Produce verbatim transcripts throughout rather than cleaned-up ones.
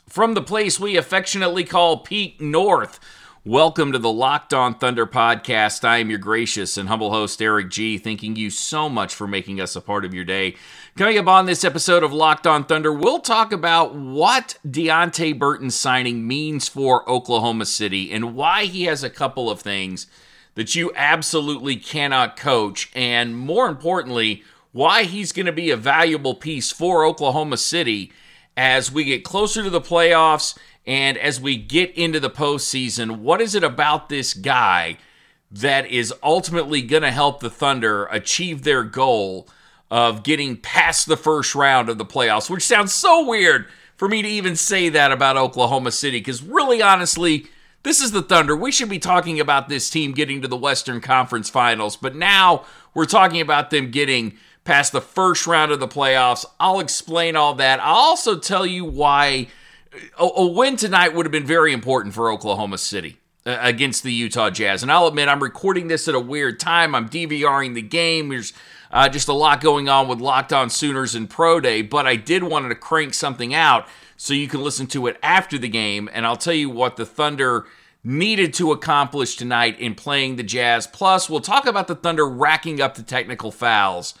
From the place we affectionately call Peak North, welcome to the Locked On Thunder podcast. I am your gracious and humble host, Eric G., thanking you so much for making us a part of your day. Coming up on this episode of Locked On Thunder, we'll talk about what Deonte Burton's signing means for Oklahoma City and why he has a couple of things that you absolutely cannot coach, and more importantly, why he's going to be a valuable piece for Oklahoma City as we get closer to the playoffs and as we get into the postseason. What is it about this guy that is ultimately going to help the Thunder achieve their goal of getting past the first round of the playoffs? Which sounds so weird for me to even say that about Oklahoma City, because really, honestly, this is the Thunder. We should be talking about this team getting to the Western Conference Finals, but now we're talking about them getting past the first round of the playoffs. I'll explain all that. I'll also tell you why a, a win tonight would have been very important for Oklahoma City uh, against the Utah Jazz. And I'll admit, I'm recording this at a weird time. I'm DVRing the game. There's uh, just a lot going on with Locked On Sooners and Pro Day, but I did want to crank something out so you can listen to it after the game. And I'll tell you what the Thunder needed to accomplish tonight in playing the Jazz. Plus, we'll talk about the Thunder racking up the technical fouls.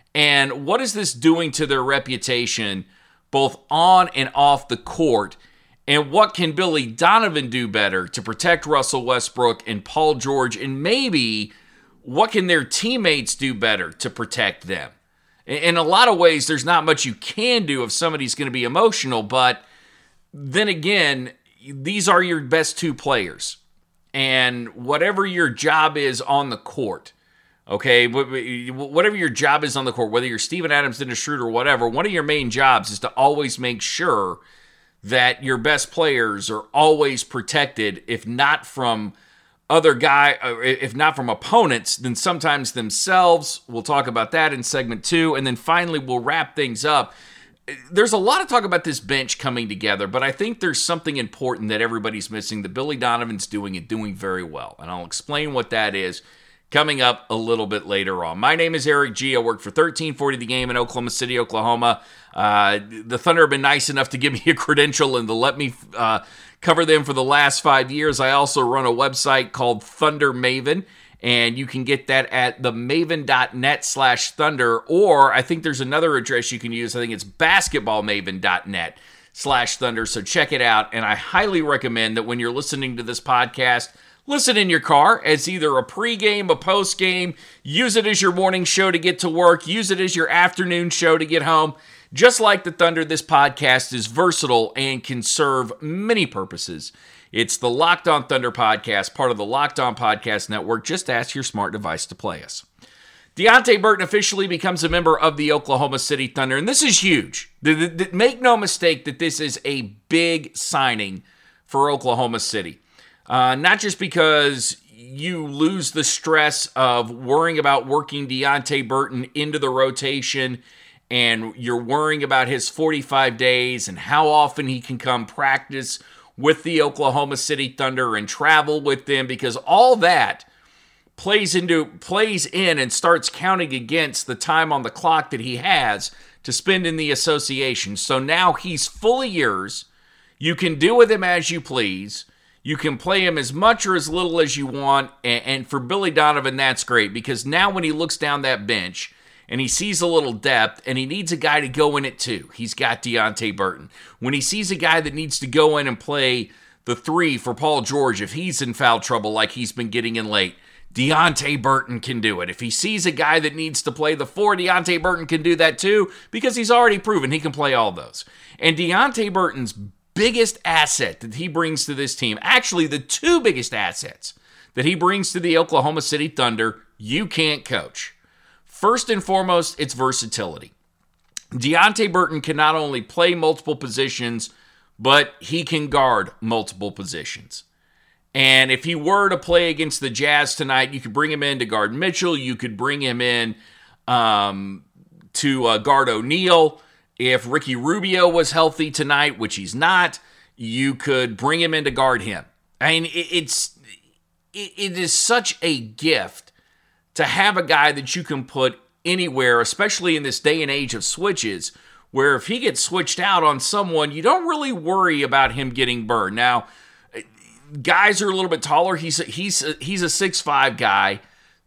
And what is this doing to their reputation, both on and off the court? And what can Billy Donovan do better to protect Russell Westbrook and Paul George? And maybe what can their teammates do better to protect them? In a lot of ways, there's not much you can do if somebody's going to be emotional. But then again, these are your best two players. And whatever your job is on the court, okay, whatever your job is on the court, whether you're Steven Adams, Dennis Schroeder, or whatever, one of your main jobs is to always make sure that your best players are always protected, if not from other guy, if not from opponents, then sometimes themselves. We'll talk about that in segment two, and then finally we'll wrap things up. There's a lot of talk about this bench coming together, but I think there's something important that everybody's missing that Billy Donovan's doing and doing very well, and I'll explain what that is coming up a little bit later on. My name is Eric G. I work for thirteen forty The Game in Oklahoma City, Oklahoma. Uh, the Thunder have been nice enough to give me a credential and to let me uh, cover them for the last five years. I also run a website called Thunder Maven, and you can get that at themaven.net slash thunder, or I think there's another address you can use. I think it's basketballmaven.net slash thunder, so check it out. And I highly recommend that when you're listening to this podcast, listen in your car as either a pregame, a postgame. Use it as your morning show to get to work. Use it as your afternoon show to get home. Just like the Thunder, this podcast is versatile and can serve many purposes. It's the Locked On Thunder podcast, part of the Locked On Podcast Network. Just ask your smart device to play us. Deonte Burton officially becomes a member of the Oklahoma City Thunder, and this is huge. Make no mistake that this is a big signing for Oklahoma City. Uh, not just because you lose the stress of worrying about working Deonte Burton into the rotation, and you're worrying about his forty-five days and how often he can come practice with the Oklahoma City Thunder and travel with them, because all that plays into plays in and starts counting against the time on the clock that he has to spend in the association. So now he's fully yours. You can do with him as you please. You can play him as much or as little as you want, and for Billy Donovan, that's great, because now when he looks down that bench and he sees a little depth and he needs a guy to go in it too, he's got Deonte Burton. When he sees a guy that needs to go in and play the three for Paul George if he's in foul trouble like he's been getting in late, Deonte Burton can do it. If he sees a guy that needs to play the four, Deonte Burton can do that too, because he's already proven he can play all those. And Deonte Burton's biggest asset that he brings to this team, actually the two biggest assets that he brings to the Oklahoma City Thunder, you can't coach. First and foremost, it's versatility. Deonte Burton can not only play multiple positions, but he can guard multiple positions. And if he were to play against the Jazz tonight, you could bring him in to guard Mitchell. You could bring him in um, to uh, guard O'Neal. If Ricky Rubio was healthy tonight, which he's not, you could bring him in to guard him. I mean, it, it's it, it is such a gift to have a guy that you can put anywhere, especially in this day and age of switches, where if he gets switched out on someone, you don't really worry about him getting burned. Now, guys are a little bit taller. He's a, he's a, he's a six five guy,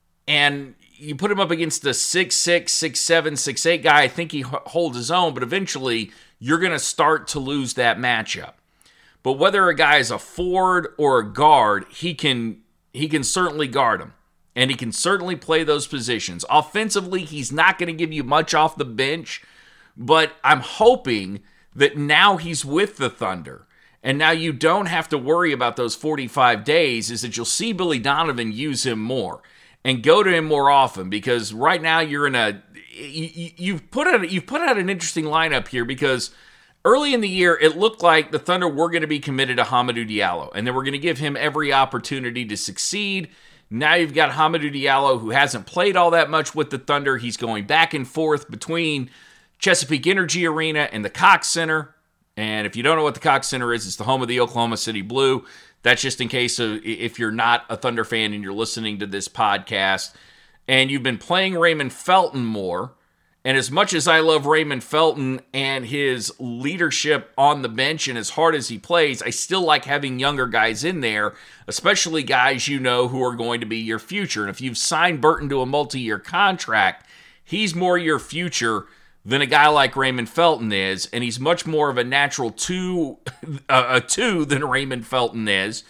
and you put him up against a six six, six seven, six eight guy. I think he holds his own, but eventually you're going to start to lose that matchup. But whether a guy is a forward or a guard, he can he can certainly guard him, and he can certainly play those positions. Offensively, he's not going to give you much off the bench, but I'm hoping that now he's with the Thunder, and now you don't have to worry about those forty-five days, is that you'll see Billy Donovan use him more and go to him more often, because right now you're in a you, you've put out you've put out an interesting lineup here, because early in the year it looked like the Thunder were going to be committed to Hamidou Diallo, and they were going to give him every opportunity to succeed. Now you've got Hamidou Diallo, who hasn't played all that much with the Thunder. He's going back and forth between Chesapeake Energy Arena and the Cox Center. And if you don't know what the Cox Center is, it's the home of the Oklahoma City Blue. That's just in case of, if you're not a Thunder fan and you're listening to this podcast and you've been playing Raymond Felton more. And as much as I love Raymond Felton and his leadership on the bench and as hard as he plays, I still like having younger guys in there, especially guys you know who are going to be your future. And if you've signed Burton to a multi-year contract, he's more your future than a guy like Raymond Felton is, and he's much more of a natural two, uh, a two than Raymond Felton is.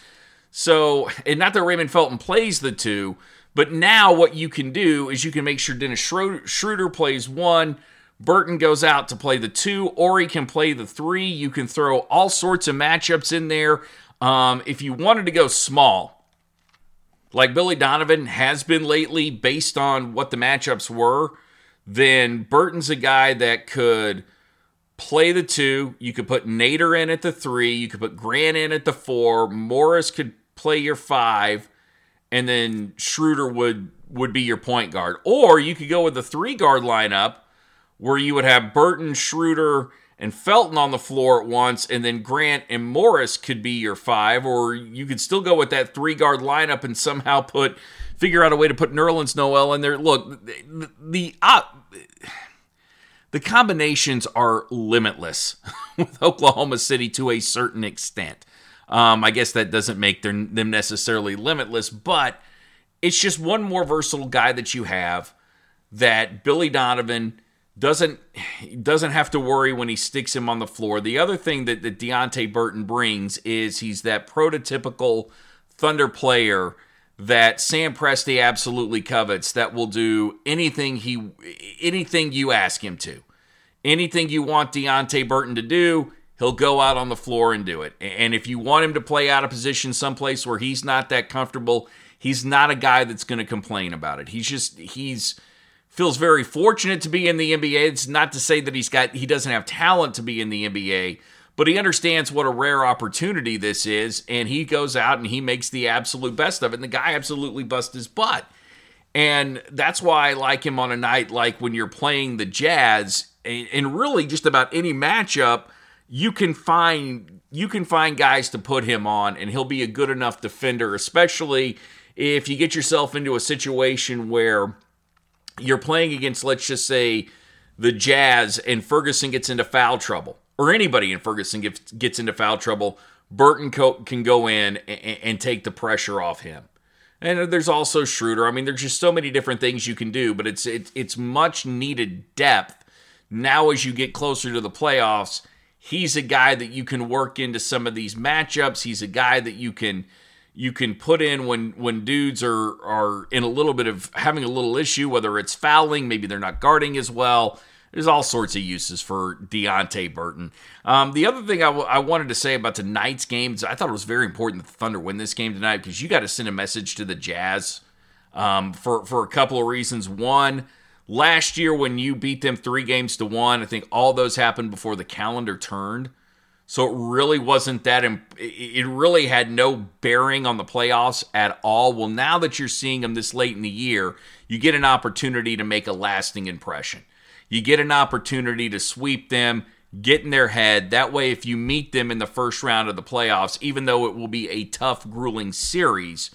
So, and not that Raymond Felton plays the two, but now what you can do is you can make sure Dennis Schroeder plays one, Burton goes out to play the two, or he can play the three. You can throw all sorts of matchups in there. Um, if you wanted to go small, like Billy Donovan has been lately based on what the matchups were, then Burton's a guy that could play the two. You could put Nader in at the three. You could put Grant in at the four. Morris could play your five. And then Schroeder would, would be your point guard. Or you could go with the three-guard lineup where you would have Burton, Schroeder, and Felton on the floor at once, and then Grant and Morris could be your five. Or you could still go with that three-guard lineup and somehow put figure out a way to put Nerlens Noel in there. Look, the the, uh, the combinations are limitless with Oklahoma City to a certain extent. Um, I guess that doesn't make them necessarily limitless, but it's just one more versatile guy that you have that Billy Donovan doesn't doesn't have to worry when he sticks him on the floor. The other thing that, that Deonte Burton brings is he's that prototypical Thunder player that Sam Presti absolutely covets, that will do anything he anything you ask him to. Anything you want Deonte Burton to do, he'll go out on the floor and do it. And if you want him to play out of position someplace where he's not that comfortable, he's not a guy that's going to complain about it. He's just, he's feels very fortunate to be in the N B A. It's not to say that he's got, he doesn't have talent to be in the N B A, but he understands what a rare opportunity this is, and he goes out and he makes the absolute best of it, and the guy absolutely busts his butt. And that's why I like him on a night like when you're playing the Jazz, and really just about any matchup, you can find you can find guys to put him on, and he'll be a good enough defender, especially if you get yourself into a situation where you're playing against, let's just say, the Jazz, and Ferguson gets into foul trouble, or anybody in Ferguson gets, gets into foul trouble. Burton can go in and, and take the pressure off him. And there's also Schroeder. I mean, there's just so many different things you can do, but it's it, it's much needed depth. Now as you get closer to the playoffs, he's a guy that you can work into some of these matchups. He's a guy that you can you can put in when when dudes are are in a little bit of having a little issue, whether it's fouling, maybe they're not guarding as well. There's all sorts of uses for Deonte Burton. Um, the other thing I, w- I wanted to say about tonight's game is I thought it was very important that the Thunder win this game tonight, because you got to send a message to the Jazz um, for, for a couple of reasons. One, last year when you beat them three games to one, I think all those happened before the calendar turned. So it really wasn't that, imp- it really had no bearing on the playoffs at all. Well, now that you're seeing them this late in the year, you get an opportunity to make a lasting impression. You get an opportunity to sweep them, get in their head. That way, if you meet them in the first round of the playoffs, even though it will be a tough, grueling series,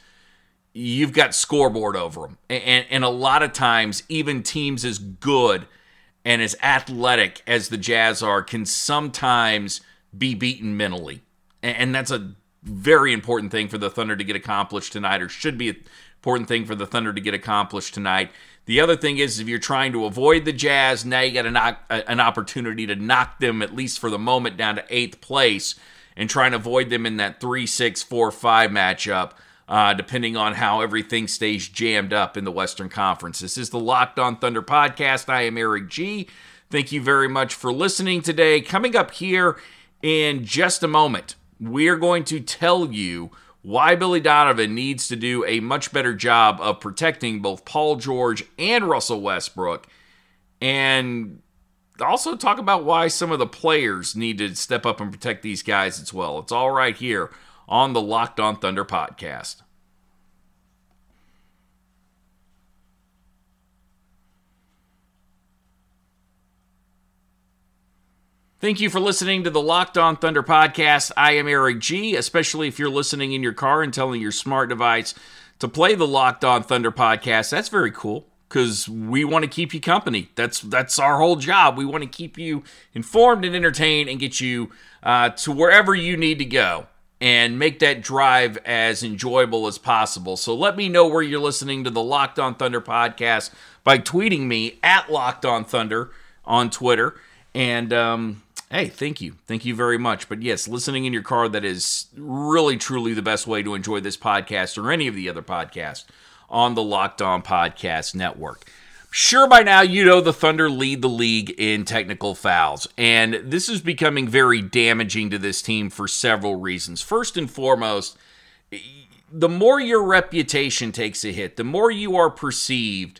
you've got scoreboard over them. And, and a lot of times, even teams as good and as athletic as the Jazz are can sometimes be beaten mentally. And that's a very important thing for the Thunder to get accomplished tonight, or should be an important thing for the Thunder to get accomplished tonight. The other thing is, if you're trying to avoid the Jazz, now you got an, an opportunity to knock them, at least for the moment, down to eighth place and try and avoid them in that three six four five matchup, uh, depending on how everything stays jammed up in the Western Conference. This is the Locked On Thunder podcast. I am Eric G. Thank you very much for listening today. Coming up here in just a moment, we are going to tell you why Billy Donovan needs to do a much better job of protecting both Paul George and Russell Westbrook, and also talk about why some of the players need to step up and protect these guys as well. It's all right here on the Locked On Thunder podcast. Thank you for listening to the Locked On Thunder podcast. I am Eric G., especially if you're listening in your car and telling your smart device to play the Locked On Thunder podcast. That's very cool because we want to keep you company. That's that's our whole job. We want to keep you informed and entertained and get you uh, to wherever you need to go and make that drive as enjoyable as possible. So let me know where you're listening to the Locked On Thunder podcast by tweeting me at Locked On Thunder on Twitter. And, um, hey, thank you. Thank you very much. But yes, listening in your car, that is really, truly the best way to enjoy this podcast or any of the other podcasts on the Locked On Podcast Network. Sure, by now you know the Thunder lead the league in technical fouls, and this is becoming very damaging to this team for several reasons. First and foremost, the more your reputation takes a hit, the more you are perceived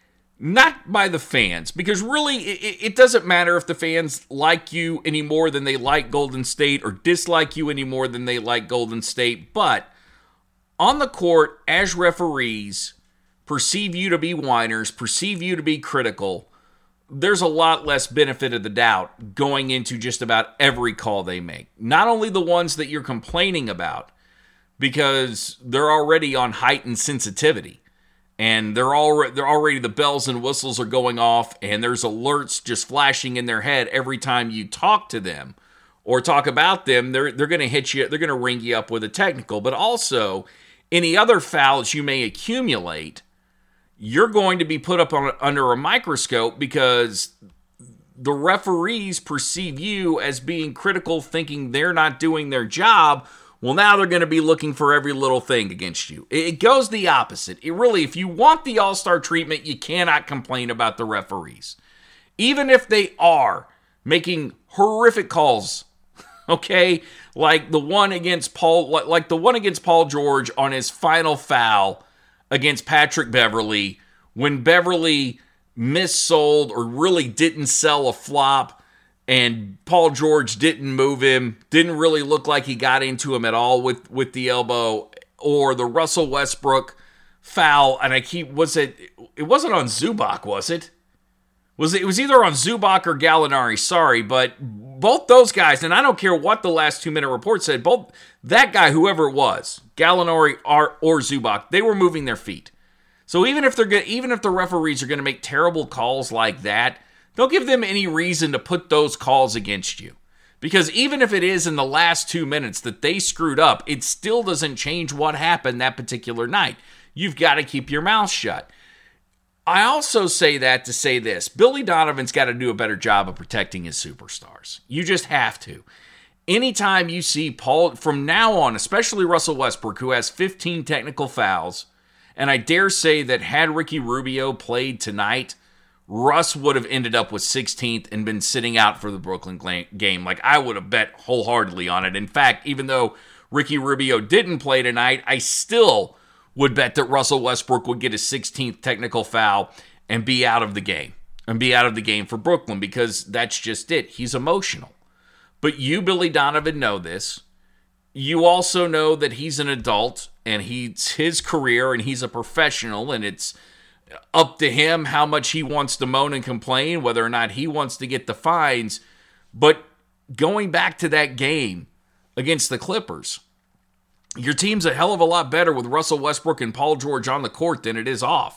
not by the fans, because really it, it doesn't matter if the fans like you any more than they like Golden State or dislike you any more than they like Golden State, but on the court, as referees perceive you to be whiners, perceive you to be critical, there's a lot less benefit of the doubt going into just about every call they make. Not only the ones that you're complaining about, because they're already on heightened sensitivity. And they're already, they're already, the bells and whistles are going off, and there's alerts just flashing in their head every time you talk to them or talk about them. They're they're going to hit you, they're going to ring you up with a technical. But also, any other fouls you may accumulate, you're going to be put up on, under a microscope because the referees perceive you as being critical, thinking they're not doing their job. Well, now they're going to be looking for every little thing against you. It goes the opposite. It really, if you want the all-star treatment, you cannot complain about the referees. Even if they are making horrific calls, okay? Like the one against Paul, like the one against Paul George on his final foul against Patrick Beverley, when Beverley missold or really didn't sell a flop, and Paul George didn't move him, didn't really look like he got into him at all with, with the elbow, or the Russell Westbrook foul, and I keep, was it, it wasn't on Zubac, was it? Was it, it was either on Zubac or Gallinari, sorry, but both those guys, and I don't care what the last two-minute report said, both, that guy, whoever it was, Gallinari or, or Zubac, they were moving their feet. So even if they're good, even if the referees are going to make terrible calls like that, don't give them any reason to put those calls against you. Because even if it is in the last two minutes that they screwed up, it still doesn't change what happened that particular night. You've got to keep your mouth shut. I also say that to say this. Billy Donovan's got to do a better job of protecting his superstars. You just have to. Anytime you see Paul, from now on, especially Russell Westbrook, who has fifteen technical fouls, and I dare say that had Ricky Rubio played tonight, Russ would have ended up with sixteenth and been sitting out for the Brooklyn game. Like, I would have bet wholeheartedly on it. In fact, even though Ricky Rubio didn't play tonight, I still would bet that Russell Westbrook would get his sixteenth technical foul and be out of the game. And be out of the game for Brooklyn, because that's just it. He's emotional. But you, Billy Donovan, know this. You also know that he's an adult, and he's his career, and he's a professional, and it's up to him how much he wants to moan and complain, whether or not he wants to get the fines. But going back to that game against the Clippers, your team's a hell of a lot better with Russell Westbrook and Paul George on the court than it is off.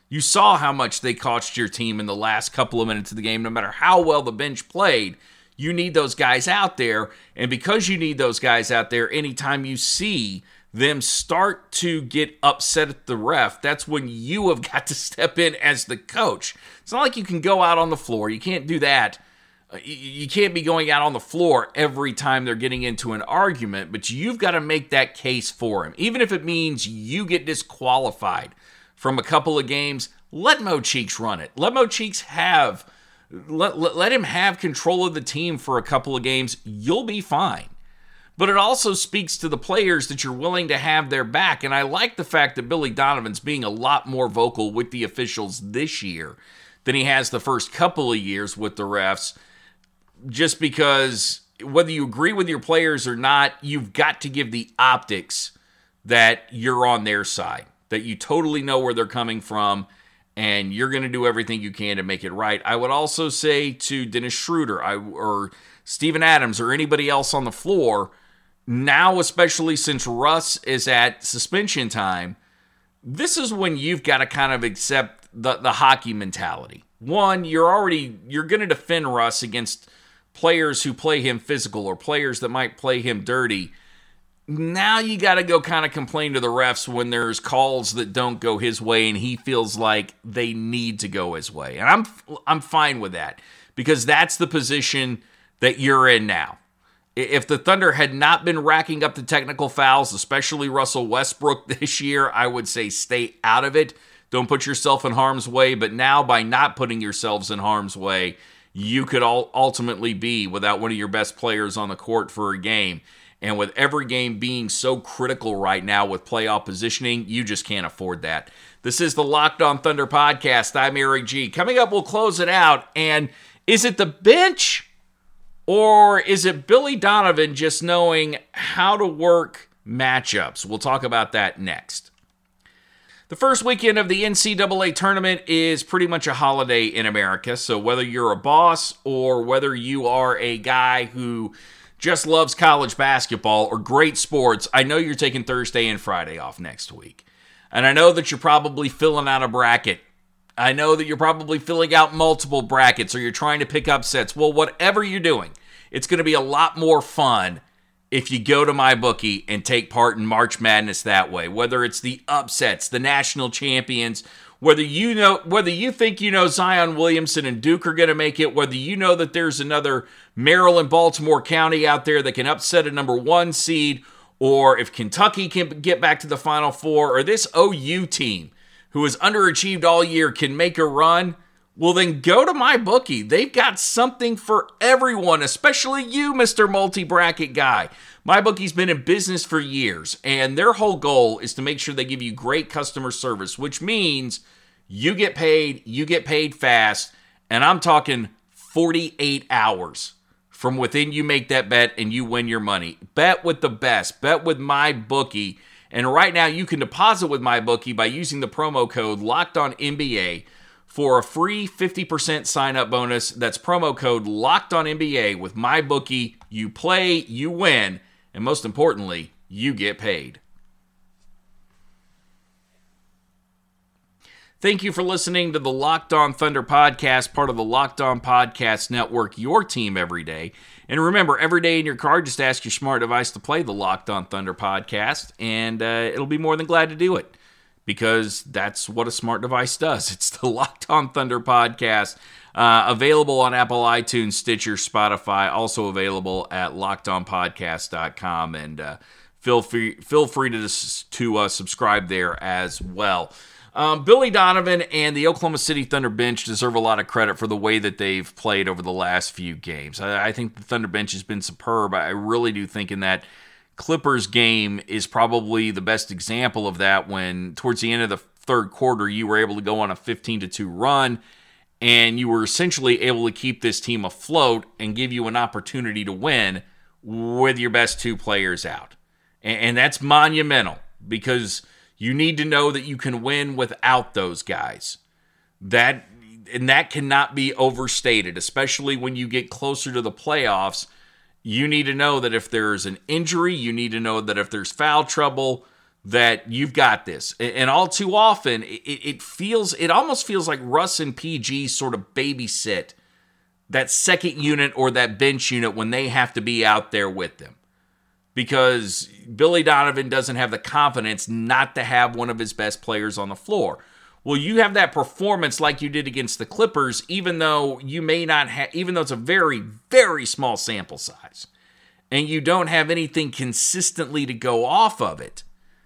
You saw how much they cost your team in the last couple of minutes of the game. No matter how well the bench played, you need those guys out there. And because you need those guys out there, anytime you see them start to get upset at the ref, that's when you have got to step in as the coach. It's not like you can go out on the floor. You can't do that. You can't be going out on the floor every time they're getting into an argument, but you've got to make that case for him. Even if it means you get disqualified from a couple of games, let Mo Cheeks run it. Let Mo Cheeks have, let, let, let him have control of the team for a couple of games. You'll be fine. But it also speaks to the players that you're willing to have their back. And I like the fact that Billy Donovan's being a lot more vocal with the officials this year than he has the first couple of years with the refs. Just because whether you agree with your players or not, you've got to give the optics that you're on their side, that you totally know where they're coming from, and you're going to do everything you can to make it right. I would also say to Dennis Schroeder I, or Steven Adams or anybody else on the floor, now especially since Russ is at suspension time, this is when you've got to kind of accept the, the hockey mentality. One, you're already, you're going to defend Russ against players who play him physical or players that might play him dirty. Now you got to go kind of complain to the refs when there's calls that don't go his way and he feels like they need to go his way. And I'm I'm fine with that because that's the position that you're in now. If the Thunder had not been racking up the technical fouls, especially Russell Westbrook this year, I would say stay out of it. Don't put yourself in harm's way. But now by not putting yourselves in harm's way, you could ultimately be without one of your best players on the court for a game. And with every game being so critical right now with playoff positioning, you just can't afford that. This is the Locked On Thunder podcast. I'm Eric G. Coming up, we'll close it out. And is it the bench or is it Billy Donovan just knowing how to work matchups? We'll talk about that next. The first weekend of the N C double A tournament is pretty much a holiday in America. So whether you're a boss or whether you are a guy who just loves college basketball or great sports, I know you're taking Thursday and Friday off next week. And I know that you're probably filling out a bracket. I know that you're probably filling out multiple brackets or you're trying to pick upsets. Well, whatever you're doing, it's going to be a lot more fun if you go to MyBookie and take part in March Madness that way. Whether it's the upsets, the national champions, whether you know, whether you think you know Zion Williamson and Duke are going to make it, whether you know that there's another Maryland, Baltimore County out there that can upset a number one seed, or if Kentucky can get back to the Final Four, or this O U team who has underachieved all year can make a run, well then go to MyBookie. They've got something for everyone, especially you, Mister Multi-Bracket guy. MyBookie's been in business for years, and their whole goal is to make sure they give you great customer service, which means you get paid, you get paid fast, and I'm talking forty-eight hours from within you make that bet and you win your money. Bet with the best. Bet with MyBookie. And right now you can deposit with MyBookie by using the promo code LOCKEDONNBA for a free fifty percent sign-up bonus. That's promo code LOCKEDONNBA with MyBookie. You play, you win, and most importantly, you get paid. Thank you for listening to the Locked On Thunder podcast, part of the Locked On Podcast Network, your team every day. And remember, every day in your car, just ask your smart device to play the Locked On Thunder podcast, and uh, it'll be more than glad to do it, because that's what a smart device does. It's the Locked On Thunder podcast, uh, available on Apple, iTunes, Stitcher, Spotify, also available at locked on podcast dot com, and uh, feel free feel free to, to uh, subscribe there as well. Um, Billy Donovan and the Oklahoma City Thunder bench deserve a lot of credit for the way that they've played over the last few games. I, I think the Thunder bench has been superb. I really do think in that Clippers game is probably the best example of that, when towards the end of the third quarter you were able to go on a fifteen to two run and you were essentially able to keep this team afloat and give you an opportunity to win with your best two players out. And, and that's monumental, because you need to know that you can win without those guys. That and that cannot be overstated, especially when you get closer to the playoffs. You need to know that if there's an injury, you need to know that if there's foul trouble, that you've got this. And all too often, it, it feels, it almost feels like Russ and P G sort of babysit that second unit or that bench unit when they have to be out there with them. Because Billy Donovan doesn't have the confidence not to have one of his best players on the floor. Well, you have that performance like you did against the Clippers, even though you may not have, even though it's a very, very small sample size, and you don't have anything consistently to go off of it,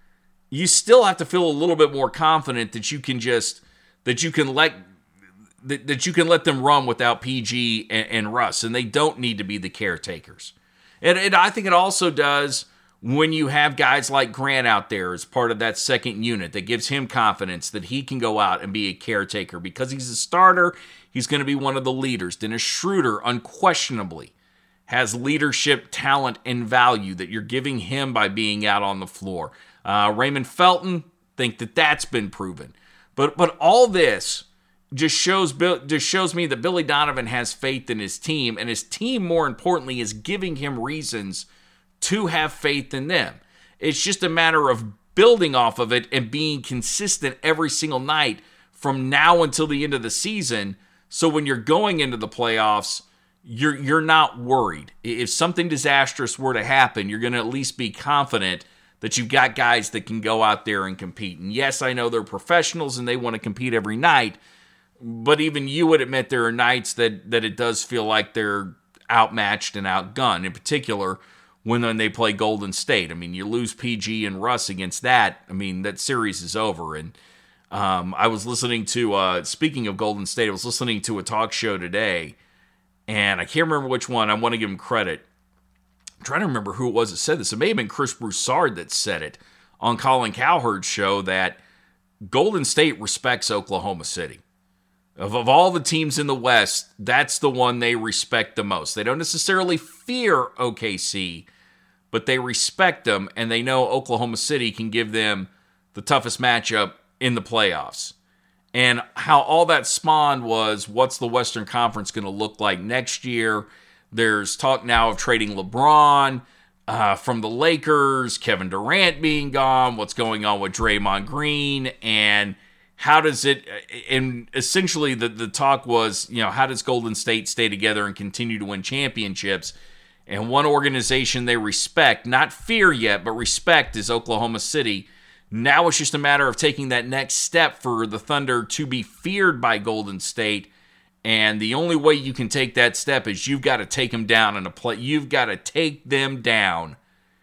you still have to feel a little bit more confident that you can just, that you can let, that, that you can let them run without P G and, and Russ, and they don't need to be the caretakers. And, and I think it also does when you have guys like Grant out there as part of that second unit, that gives him confidence that he can go out and be a caretaker. Because he's a starter, he's going to be one of the leaders. Dennis Schroeder unquestionably has leadership, talent, and value that you're giving him by being out on the floor. Uh, Raymond Felton, think that that's been proven. But but all this just shows just shows me that Billy Donovan has faith in his team, and his team, more importantly, is giving him reasons to have faith in them. It's just a matter of building off of it and being consistent every single night from now until the end of the season. So when you're going into the playoffs, you're you're not worried. If something disastrous were to happen, you're going to at least be confident that you've got guys that can go out there and compete. And yes, I know they're professionals and they want to compete every night, but even you would admit there are nights that, that it does feel like they're outmatched and outgunned. In particular, when when they play Golden State. I mean, you lose P G and Russ against that, I mean, that series is over. And um, I was listening to, uh, speaking of Golden State, I was listening to a talk show today, and I can't remember which one. I want to give him credit. I'm trying to remember who it was that said this. It may have been Chris Broussard that said it on Colin Cowherd's show, that Golden State respects Oklahoma City. Of, of all the teams in the West, that's the one they respect the most. They don't necessarily fear O K C, but they respect them, and they know Oklahoma City can give them the toughest matchup in the playoffs. And how all that spawned was, what's the Western Conference going to look like next year? There's talk now of trading LeBron uh, from the Lakers, Kevin Durant being gone, what's going on with Draymond Green, and how does it, and essentially the, the talk was, you know, how does Golden State stay together and continue to win championships? And one organization they respect, not fear yet, but respect, is Oklahoma City. Now it's just a matter of taking that next step for the Thunder to be feared by Golden State. And the only way you can take that step is you've got to take them down in a play. You've got to take them down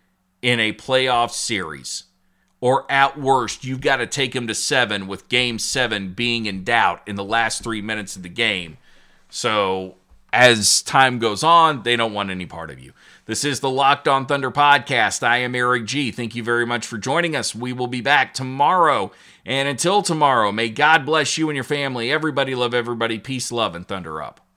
in a playoff series. Or at worst, you've got to take them to seven, with game seven being in doubt in the last three minutes of the game. So as time goes on, they don't want any part of you. This is the Locked On Thunder podcast. I am Eric G. Thank you very much for joining us. We will be back tomorrow. And until tomorrow, may God bless you and your family. Everybody love everybody. Peace, love, and Thunder up.